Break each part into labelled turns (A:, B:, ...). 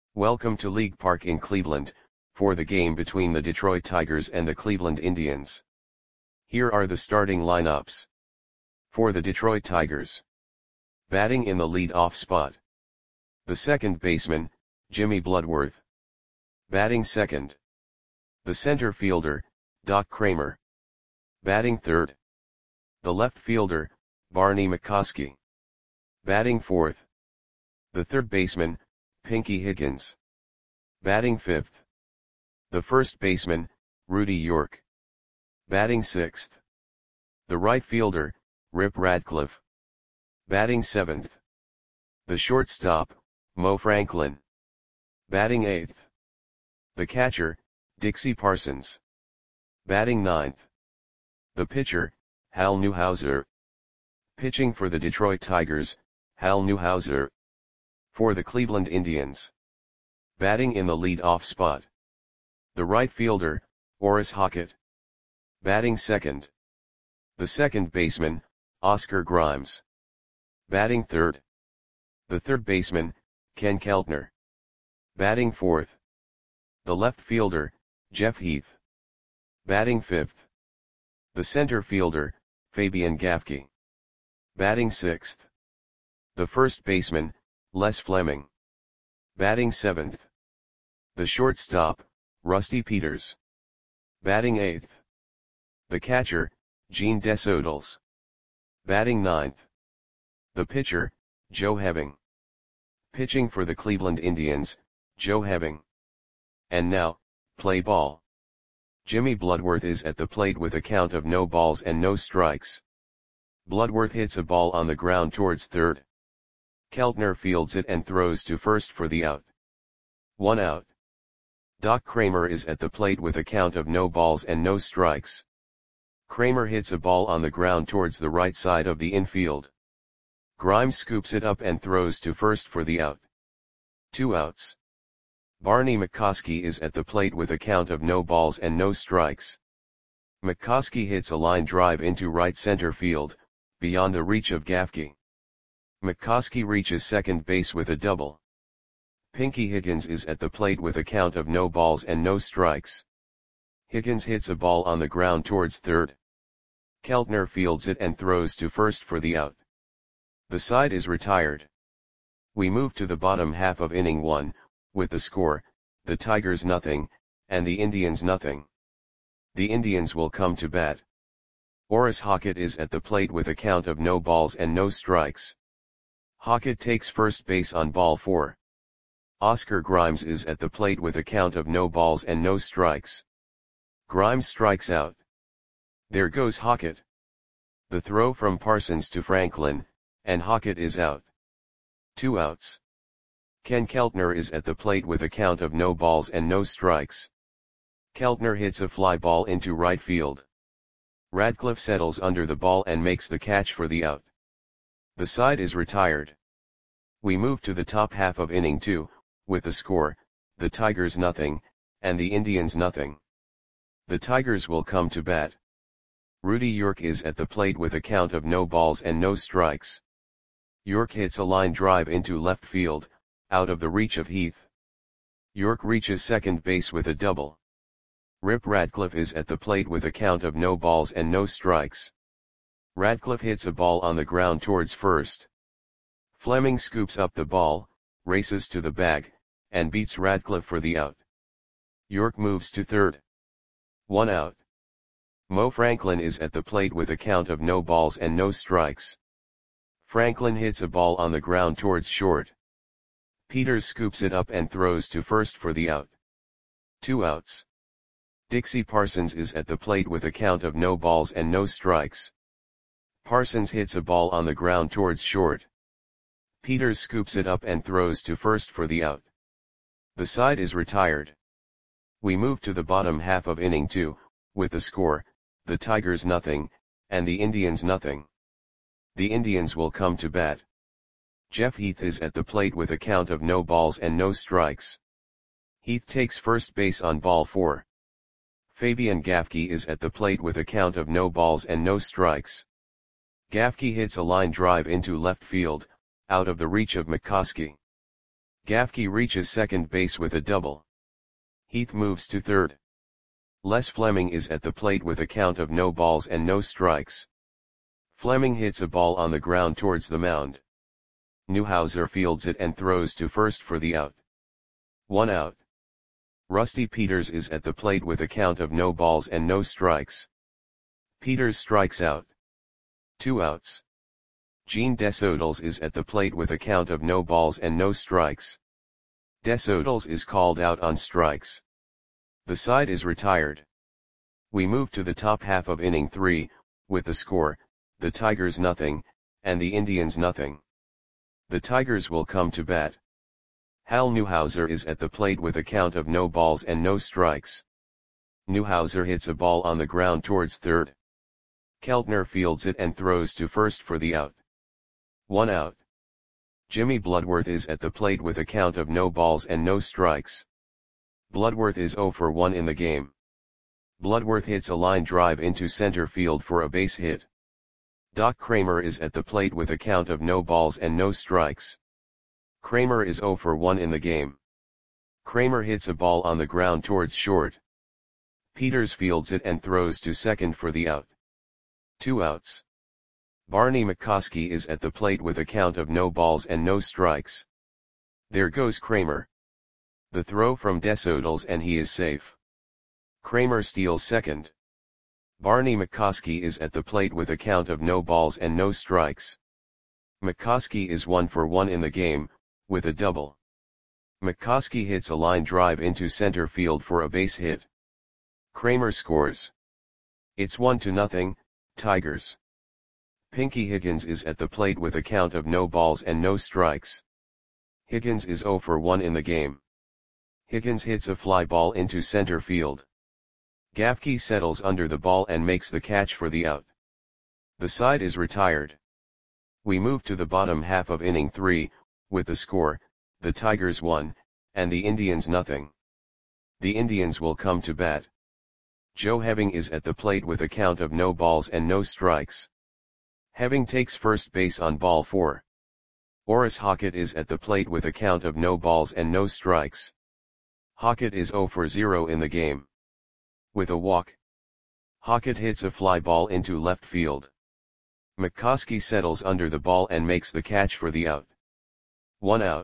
A: Welcome to League Park in Cleveland, for the game between the Detroit Tigers and the Cleveland Indians. Here are the starting lineups. For the Detroit Tigers. Batting in the lead-off spot. The second baseman, Jimmy Bloodworth. Batting second. The center fielder, Doc Cramer. Batting third. The left fielder, Barney McCoskey. Batting fourth. The third baseman, Pinky Higgins. Batting fifth. The first baseman, Rudy York. Batting sixth. The right fielder, Rip Radcliffe. Batting seventh. The shortstop, Mo Franklin. Batting eighth. The catcher, Dixie Parsons. Batting ninth. The pitcher, Hal Newhouser. Pitching for the Detroit Tigers, Hal Newhouser. For the Cleveland Indians. Batting in the lead-off spot. The right fielder, Orris Hockett. Batting second. The second baseman, Oscar Grimes. Batting third. The third baseman, Ken Keltner. Batting fourth. The left fielder, Jeff Heath. Batting fifth. The center fielder, Fabian Gaffke. Batting sixth. The first baseman, Les Fleming. Batting seventh. The shortstop, Rusty Peters. Batting eighth. The catcher, Gene Desodals. Batting ninth. The pitcher, Joe Heving. Pitching for the Cleveland Indians, Joe Heving. And now, play ball. Jimmy Bloodworth is at the plate with a count of no balls and no strikes. Bloodworth hits a ball on the ground towards third. Keltner fields it and throws to first for the out. 1 out. Doc Cramer is at the plate with a count of no balls and no strikes. Cramer hits a ball on the ground towards the right side of the infield. Grimes scoops it up and throws to first for the out. 2 outs. Barney McCoskey is at the plate with a count of no balls and no strikes. McCoskey hits a line drive into right center field, beyond the reach of Gaffke. McCoskey reaches second base with a double. Pinky Higgins is at the plate with a count of no balls and no strikes. Higgins hits a ball on the ground towards third. Keltner fields it and throws to first for the out. The side is retired. We move to the bottom half of inning 1, with the score, the Tigers nothing, and the Indians nothing. The Indians will come to bat. Orris Hockett is at the plate with a count of no balls and no strikes. Hockett takes first base on ball 4. Oscar Grimes is at the plate with a count of no balls and no strikes. Grimes strikes out. There goes Hockett. The throw from Parsons to Franklin, and Hockett is out. 2 outs. Ken Keltner is at the plate with a count of no balls and no strikes. Keltner hits a fly ball into right field. Radcliffe settles under the ball and makes the catch for the out. The side is retired. We move to the top half of inning 2, with the score, the Tigers nothing, and the Indians nothing. The Tigers will come to bat. Rudy York is at the plate with a count of no balls and no strikes. York hits a line drive into left field, out of the reach of Heath. York reaches second base with a double. Rip Radcliffe is at the plate with a count of no balls and no strikes. Radcliffe hits a ball on the ground towards first. Fleming scoops up the ball, races to the bag, and beats Radcliffe for the out. York moves to third. 1 out. Mo Franklin is at the plate with a count of no balls and no strikes. Franklin hits a ball on the ground towards short. Peters scoops it up and throws to first for the out. 2 outs. Dixie Parsons is at the plate with a count of no balls and no strikes. Parsons hits a ball on the ground towards short. Peters scoops it up and throws to first for the out. The side is retired. We move to the bottom half of inning 2, with the score, the Tigers nothing, and the Indians nothing. The Indians will come to bat. Jeff Heath is at the plate with a count of no balls and no strikes. Heath takes first base on ball 4. Fabian Gaffke is at the plate with a count of no balls and no strikes. Gaffke hits a line drive into left field, out of the reach of McCoskey. Gafke reaches second base with a double. Heath moves to third. Les Fleming is at the plate with a count of no balls and no strikes. Fleming hits a ball on the ground towards the mound. Newhouser fields it and throws to first for the out. 1 out. Rusty Peters is at the plate with a count of no balls and no strikes. Peters strikes out. 2 outs. Gene Desodals is at the plate with a count of no balls and no strikes. Desodals is called out on strikes. The side is retired. We move to the top half of inning 3, with the score, the Tigers nothing, and the Indians nothing. The Tigers will come to bat. Hal Newhouser is at the plate with a count of no balls and no strikes. Newhouser hits a ball on the ground towards third. Keltner fields it and throws to first for the out. 1 out. Jimmy Bloodworth is at the plate with a count of no balls and no strikes. Bloodworth is 0 for 1 in the game. Bloodworth hits a line drive into center field for a base hit. Doc Kramer is at the plate with a count of no balls and no strikes. Kramer is 0 for 1 in the game. Kramer hits a ball on the ground towards short. Peters fields it and throws to second for the out. 2 outs. Barney McCoskey is at the plate with a count of no balls and no strikes. There goes Kramer. The throw from Desodals and he is safe. Kramer steals second. Barney McCoskey is at the plate with a count of no balls and no strikes. McCoskey is 1 for 1 in the game, with a double. McCoskey hits a line drive into center field for a base hit. Kramer scores. It's 1-0, Tigers. Pinky Higgins is at the plate with a count of no balls and no strikes. Higgins is 0 for 1 in the game. Higgins hits a fly ball into center field. Gafke settles under the ball and makes the catch for the out. The side is retired. We move to the bottom half of inning 3, with the score, the Tigers 1, and the Indians nothing. The Indians will come to bat. Joe Heving is at the plate with a count of no balls and no strikes. Heving takes first base on ball 4. Orris Hockett is at the plate with a count of no balls and no strikes. Hockett is 0 for 0 in the game. With a walk, Hockett hits a fly ball into left field. McCoskey settles under the ball and makes the catch for the out. 1 out.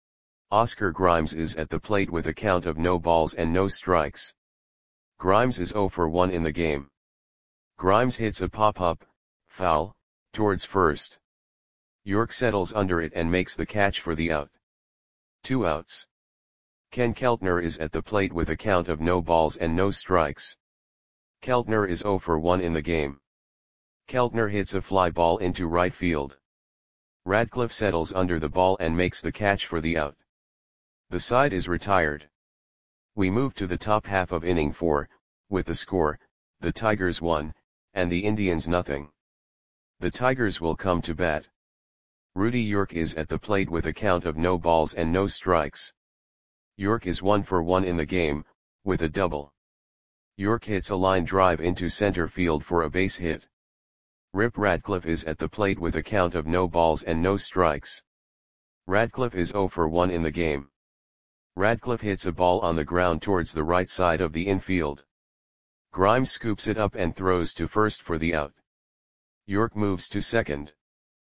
A: Oscar Grimes is at the plate with a count of no balls and no strikes. Grimes is 0 for 1 in the game. Grimes hits a pop-up, foul, towards first. York settles under it and makes the catch for the out. 2 outs. Ken Keltner is at the plate with a count of no balls and no strikes. Keltner is 0 for 1 in the game. Keltner hits a fly ball into right field. Radcliffe settles under the ball and makes the catch for the out. The side is retired. We move to the top half of inning 4, with the score, the Tigers 1, and the Indians nothing. The Tigers will come to bat. Rudy York is at the plate with a count of no balls and no strikes. York is 1 for 1 in the game, with a double. York hits a line drive into center field for a base hit. Rip Radcliffe is at the plate with a count of no balls and no strikes. Radcliffe is 0 for 1 in the game. Radcliffe hits a ball on the ground towards the right side of the infield. Grimes scoops it up and throws to first for the out. York moves to second.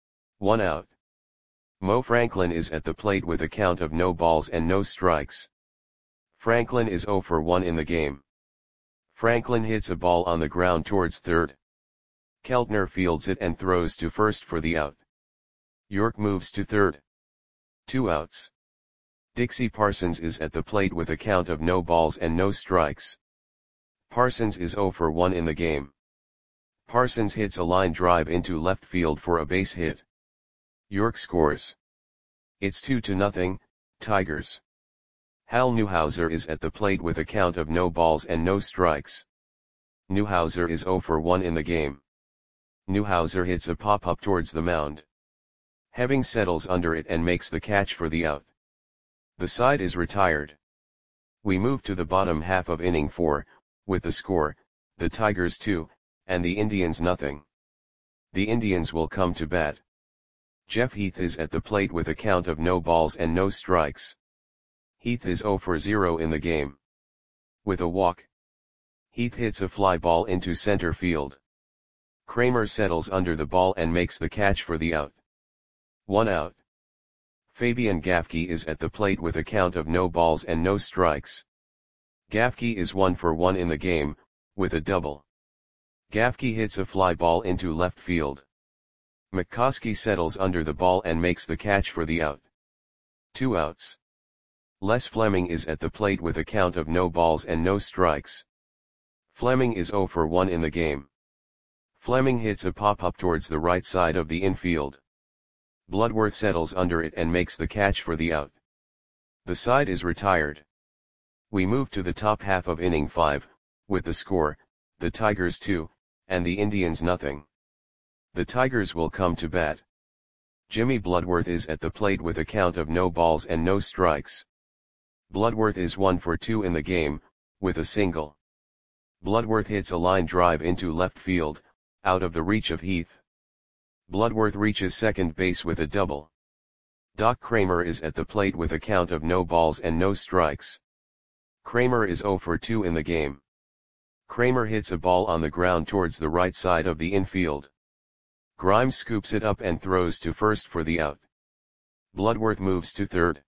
A: 1 out. Mo Franklin is at the plate with a count of no balls and no strikes. Franklin is 0 for 1 in the game. Franklin hits a ball on the ground towards third. Keltner fields it and throws to first for the out. York moves to third. 2 outs. Dixie Parsons is at the plate with a count of no balls and no strikes. Parsons is 0 for 1 in the game. Parsons hits a line drive into left field for a base hit. York scores. It's 2-0, Tigers. Hal Newhouser is at the plate with a count of no balls and no strikes. Newhouser is 0 for 1 in the game. Newhouser hits a pop-up towards the mound. Heving settles under it and makes the catch for the out. The side is retired. We move to the bottom half of inning 4, with the score, the Tigers 2, and the Indians nothing. The Indians will come to bat. Jeff Heath is at the plate with a count of no balls and no strikes. Heath is 0 for 0 in the game. With a walk, Heath hits a fly ball into center field. Kramer settles under the ball and makes the catch for the out. 1 out. Fabian Gafke is at the plate with a count of no balls and no strikes. Gafke is 1 for 1 in the game, with a double. Gafke hits a fly ball into left field. McCoskey settles under the ball and makes the catch for the out. 2 outs. Les Fleming is at the plate with a count of no balls and no strikes. Fleming is 0 for 1 in the game. Fleming hits a pop-up towards the right side of the infield. Bloodworth settles under it and makes the catch for the out. The side is retired. We move to the top half of inning 5, with the score, the Tigers 2, and the Indians nothing. The Tigers will come to bat. Jimmy Bloodworth is at the plate with a count of no balls and no strikes. Bloodworth is 1 for 2 in the game, with a single. Bloodworth hits a line drive into left field, out of the reach of Heath. Bloodworth reaches second base with a double. Doc Kramer is at the plate with a count of no balls and no strikes. Kramer is 0 for 2 in the game. Kramer hits a ball on the ground towards the right side of the infield. Grimes scoops it up and throws to first for the out. Bloodworth moves to third.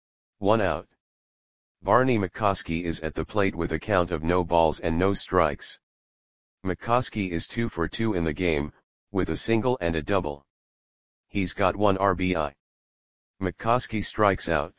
A: 1 out. Barney McCoskey is at the plate with a count of no balls and no strikes. McCoskey is 2 for 2 in the game, with a single and a double. He's got 1 RBI. McCoskey strikes out.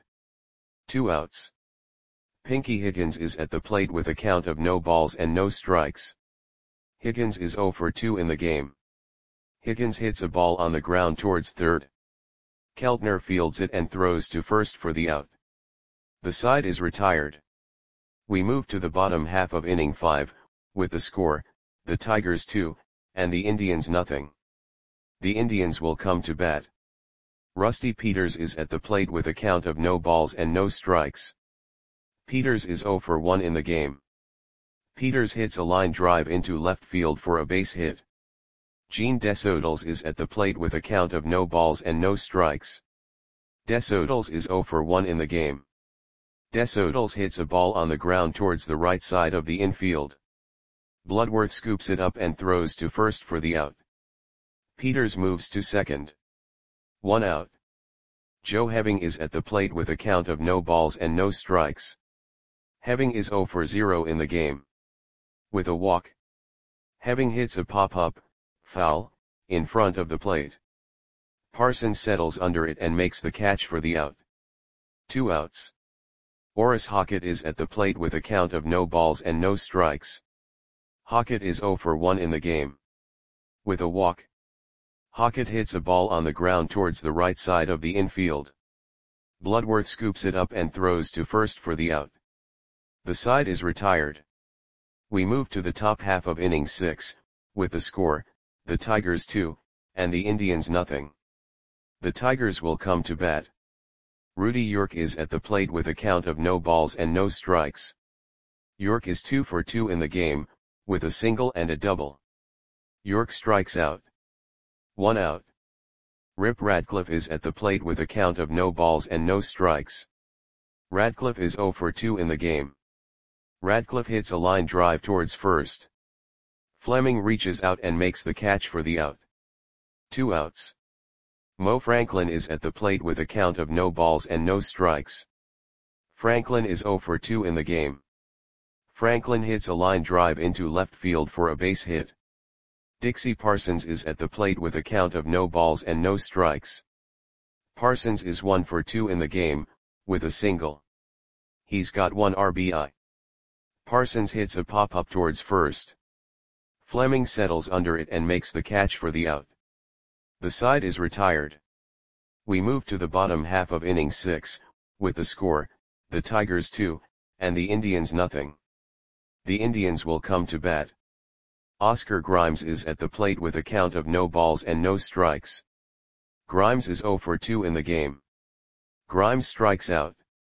A: 2 outs. Pinky Higgins is at the plate with a count of no balls and no strikes. Higgins is 0 for 2 in the game. Higgins hits a ball on the ground towards third. Keltner fields it and throws to first for the out. The side is retired. We move to the bottom half of inning 5, with the score, the Tigers 2, and the Indians nothing. The Indians will come to bat. Rusty Peters is at the plate with a count of no balls and no strikes. Peters is 0 for 1 in the game. Peters hits a line drive into left field for a base hit. Gene Desodals is at the plate with a count of no balls and no strikes. Desodals is 0 for 1 in the game. Desodals hits a ball on the ground towards the right side of the infield. Bloodworth scoops it up and throws to first for the out. Peters moves to second. 1 out. Joe Heving is at the plate with a count of no balls and no strikes. Heving is 0 for 0 in the game. With a walk, Heving hits a pop-up, foul, in front of the plate. Parsons settles under it and makes the catch for the out. 2 outs. Orris Hockett is at the plate with a count of no balls and no strikes. Hockett is 0 for 1 in the game. With a walk, Hockett hits a ball on the ground towards the right side of the infield. Bloodworth scoops it up and throws to first for the out. The side is retired. We move to the top half of inning 6, with the score, the Tigers 2, and the Indians nothing. The Tigers will come to bat. Rudy York is at the plate with a count of no balls and no strikes. York is 2 for 2 in the game, with a single and a double. York strikes out. 1 out. Rip Radcliffe is at the plate with a count of no balls and no strikes. Radcliffe is 0 for 2 in the game. Radcliffe hits a line drive towards first. Fleming reaches out and makes the catch for the out. 2 outs. Mo Franklin is at the plate with a count of no balls and no strikes. Franklin is 0 for 2 in the game. Franklin hits a line drive into left field for a base hit. Dixie Parsons is at the plate with a count of no balls and no strikes. Parsons is 1 for 2 in the game, with a single. He's got 1 RBI. Parsons hits a pop-up towards first. Fleming settles under it and makes the catch for the out. The side is retired. We move to the bottom half of inning 6, with the score, the Tigers 2, and the Indians nothing. The Indians will come to bat. Oscar Grimes is at the plate with a count of no balls and no strikes. Grimes is 0 for 2 in the game. Grimes strikes out.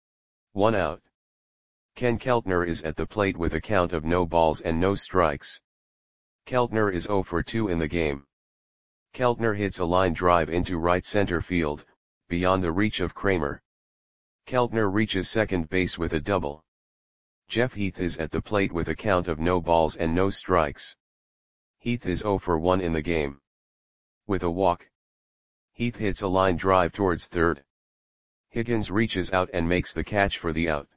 A: 1 out. Ken Keltner is at the plate with a count of no balls and no strikes. Keltner is 0 for 2 in the game. Keltner hits a line drive into right center field, beyond the reach of Kramer. Keltner reaches second base with a double. Jeff Heath is at the plate with a count of no balls and no strikes. Heath is 0 for 1 in the game. With a walk, Heath hits a line drive towards third. Higgins reaches out and makes the catch for the out.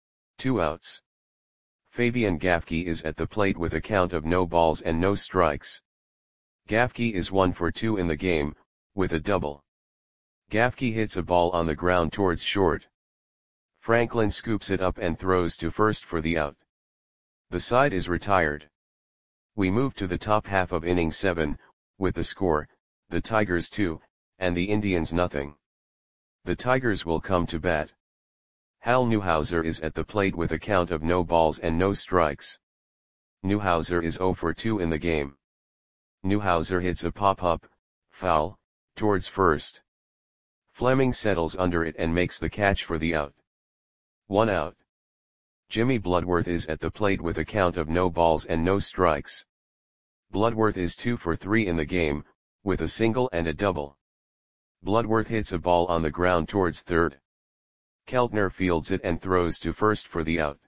A: 2 outs. Fabian Gafke is at the plate with a count of no balls and no strikes. Gafke is 1 for 2 in the game, with a double. Gafke hits a ball on the ground towards short. Franklin scoops it up and throws to first for the out. The side is retired. We move to the top half of inning 7, with the score, the Tigers 2, and the Indians nothing. The Tigers will come to bat. Hal Newhouser is at the plate with a count of no balls and no strikes. Newhouser is 0 for 2 in the game. Newhouser hits a pop-up, foul, towards first. Fleming settles under it and makes the catch for the out. 1 out. Jimmy Bloodworth is at the plate with a count of no balls and no strikes. Bloodworth is 2 for 3 in the game, with a single and a double. Bloodworth hits a ball on the ground towards third. Keltner fields it and throws to first for the out.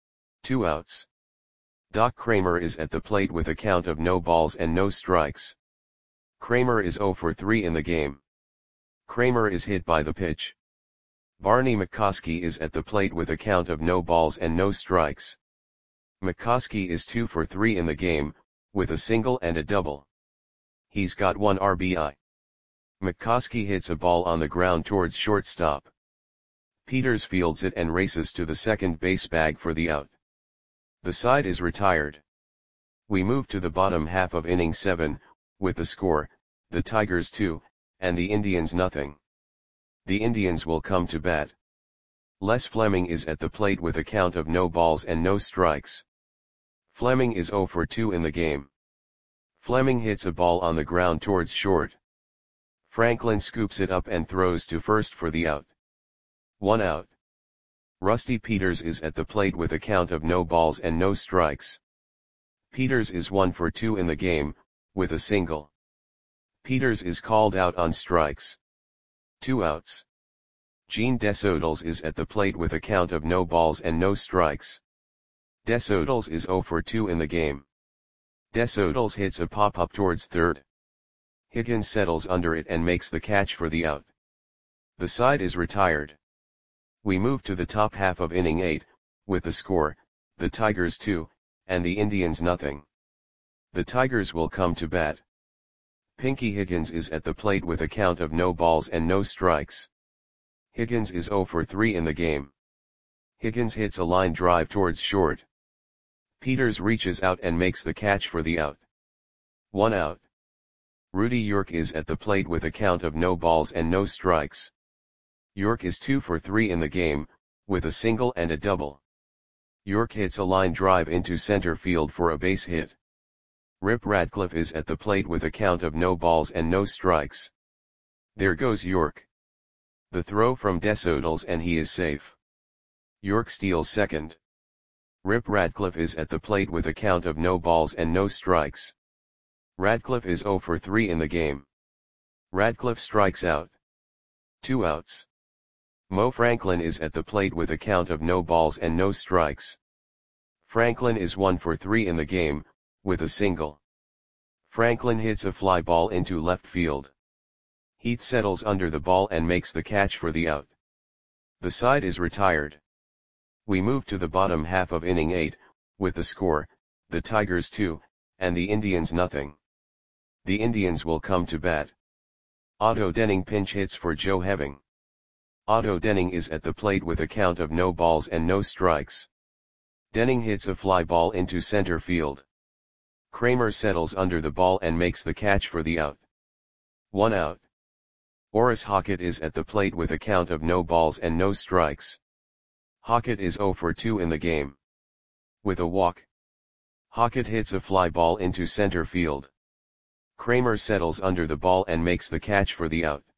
A: 2 outs. Doc Kramer is at the plate with a count of no balls and no strikes. Kramer is 0 for 3 in the game. Kramer is hit by the pitch. Barney McCoskey is at the plate with a count of no balls and no strikes. McCoskey is 2 for 3 in the game, with a single and a double. He's got 1 RBI. McCoskey hits a ball on the ground towards shortstop. Peters fields it and races to the second base bag for the out. The side is retired. We move to the bottom half of inning 7, with the score, the Tigers 2, and the Indians nothing. The Indians will come to bat. Les Fleming is at the plate with a count of no balls and no strikes. Fleming is 0 for 2 in the game. Fleming hits a ball on the ground towards short. Franklin scoops it up and throws to first for the out. 1 out. Rusty Peters is at the plate with a count of no balls and no strikes. Peters is 1 for 2 in the game, with a single. Peters is called out on strikes. 2 outs. Gene Desodals is at the plate with a count of no balls and no strikes. Desodals is 0 for 2 in the game. Desodals hits a pop-up towards third. Higgins settles under it and makes the catch for the out. The side is retired. We move to the top half of inning 8, with the score, the Tigers 2, and the Indians nothing. The Tigers will come to bat. Pinky Higgins is at the plate with a count of no balls and no strikes. Higgins is 0 for 3 in the game. Higgins hits a line drive towards short. Peters reaches out and makes the catch for the out. 1 out. Rudy York is at the plate with a count of no balls and no strikes. York is 2 for 3 in the game, with a single and a double. York hits a line drive into center field for a base hit. Rip Radcliffe is at the plate with a count of no balls and no strikes. There goes York. The throw from Desodals and he is safe. York steals second. Rip Radcliffe is at the plate with a count of no balls and no strikes. Radcliffe is 0 for 3 in the game. Radcliffe strikes out. 2 outs. Mo Franklin is at the plate with a count of no balls and no strikes. Franklin is 1 for 3 in the game, with a single. Franklin hits a fly ball into left field. Heath settles under the ball and makes the catch for the out. The side is retired. We move to the bottom half of inning 8, with the score, the Tigers 2, and the Indians nothing. The Indians will come to bat. Otto Denning pinch hits for Joe Heving. Otto Denning is at the plate with a count of no balls and no strikes. Denning hits a fly ball into center field. Kramer settles under the ball and makes the catch for the out. 1 out. Orris Hockett is at the plate with a count of no balls and no strikes. Hockett is 0 for 2 in the game. With a walk, Hockett hits a fly ball into center field. Kramer settles under the ball and makes the catch for the out.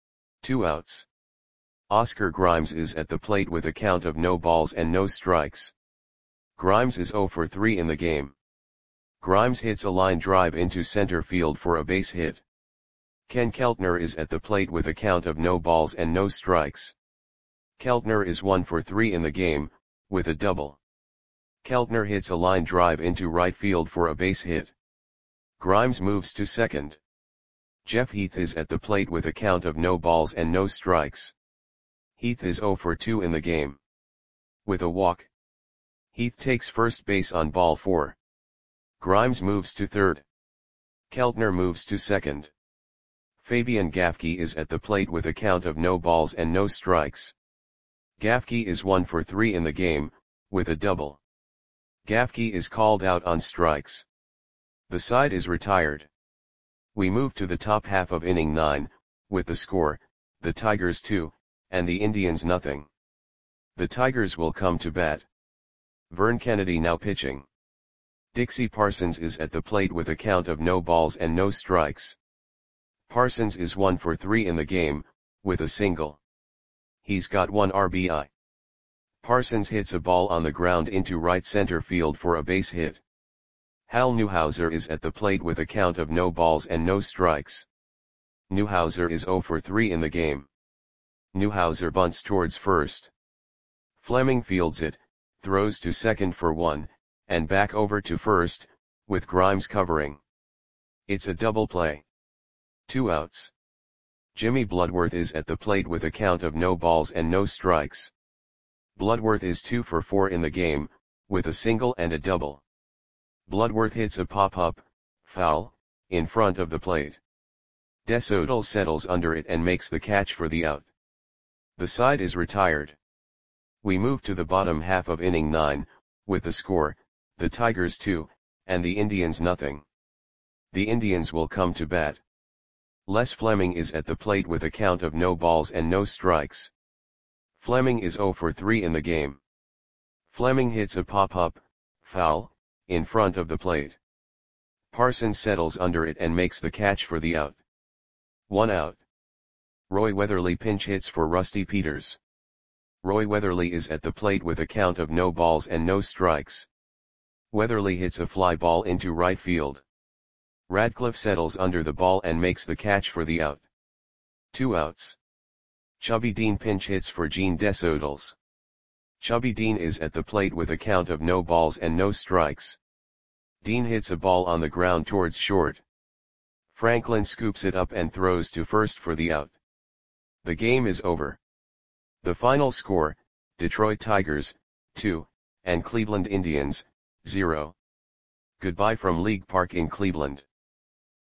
A: 2 outs. Oscar Grimes is at the plate with a count of no balls and no strikes. Grimes is 0 for 3 in the game. Grimes hits a line drive into center field for a base hit. Ken Keltner is at the plate with a count of no balls and no strikes. Keltner is 1 for 3 in the game, with a double. Keltner hits a line drive into right field for a base hit. Grimes moves to second. Jeff Heath is at the plate with a count of no balls and no strikes. Heath is 0 for 2 in the game. With a walk. Heath takes first base on ball 4. Grimes moves to third. Keltner moves to second. Fabian Gafke is at the plate with a count of no balls and no strikes. Gafke is 1 for 3 in the game, with a double. Gafke is called out on strikes. The side is retired. We move to the top half of inning 9, with the score, the Tigers 2, and the Indians nothing. The Tigers will come to bat. Vern Kennedy now pitching. Dixie Parsons is at the plate with a count of no balls and no strikes. Parsons is 1 for 3 in the game, with a single. He's got 1 RBI. Parsons hits a ball on the ground into right center field for a base hit. Hal Newhouser is at the plate with a count of no balls and no strikes. Newhouser is 0 for 3 in the game. Newhouser bunts towards first. Fleming fields it, throws to second for 1, and back over to first, with Grimes covering. It's a double play. 2 outs. Jimmy Bloodworth is at the plate with a count of no balls and no strikes. Bloodworth is 2 for 4 in the game, with a single and a double. Bloodworth hits a pop-up, foul, in front of the plate. DeSoto settles under it and makes the catch for the out. The side is retired. We move to the bottom half of inning 9, with the score, the Tigers 2, and the Indians nothing. The Indians will come to bat. Les Fleming is at the plate with a count of no balls and no strikes. Fleming is 0 for 3 in the game. Fleming hits a pop-up, foul, in front of the plate. Parsons settles under it and makes the catch for the out. 1 out. Roy Weatherly pinch hits for Rusty Peters. Roy Weatherly is at the plate with a count of no balls and no strikes. Weatherly hits a fly ball into right field. Radcliffe settles under the ball and makes the catch for the out. 2 outs. Chubby Dean pinch hits for Gene DeSoto. Chubby Dean is at the plate with a count of no balls and no strikes. Dean hits a ball on the ground towards short. Franklin scoops it up and throws to first for the out. The game is over. The final score, Detroit Tigers, 2, and Cleveland Indians, 0. Goodbye from League Park in Cleveland.